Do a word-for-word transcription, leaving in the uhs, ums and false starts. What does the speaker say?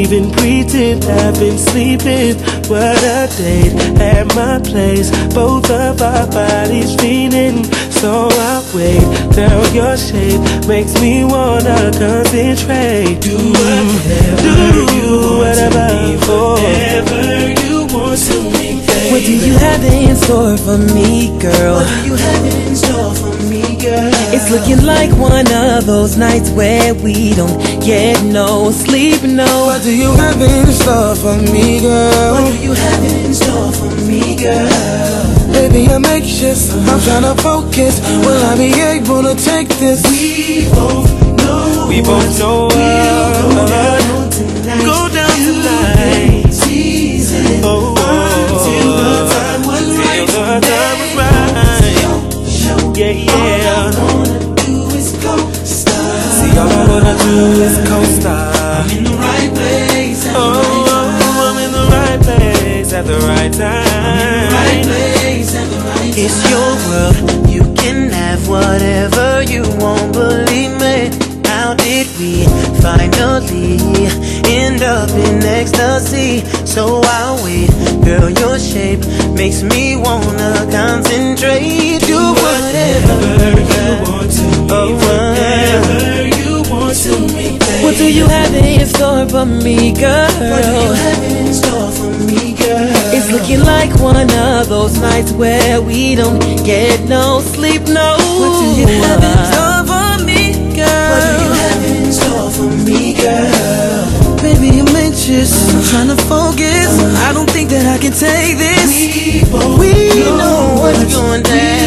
even pretend I've been sleeping. What a date at my place, both of our bodies feeling. So I wait, girl, your shape makes me wanna concentrate. Do whatever do you whatever want to me, whatever you want to me, babe. What do you have in store for me, girl? What do you have in store for me, girl? It's looking like one of those nights where we don't get no sleep, no. What do you have in store for me, girl? What do you have in store for me, girl? Baby, I'm anxious, I'm tryna focus. Will I be able to take this? We both know We both know we'll go what down tonight. Go down tonight. Season Oh, until the time was right. Till the time was right. Show, show. Yeah, yeah. All I wanna do is co-star. See, all I wanna do is co-star. I'm in the right place at the Oh, right time. I'm in the right place at the right time. Right place at the right time. It's your world, you can have whatever you want, believe me. How did we finally end up in ecstasy? So I'll wait, girl, your shape makes me wanna concentrate. Do whatever you want to me, oh, whatever you want to me, babe. What do you have in store for me, girl? What do you have in store for me, girl? It's looking like one of those nights where we don't get no sleep, no. What do you have in store for me, girl? What do you have in store for me, girl? Baby, I'm anxious, I'm trying to focus. I don't think that I can take this. We both We know know what's what's going down.